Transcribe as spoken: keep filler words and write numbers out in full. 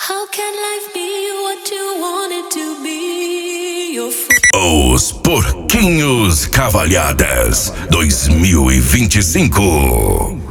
How can life be what you want it to be? Your friend. Os Porquinhos Cavalhadas dois mil e vinte e cinco.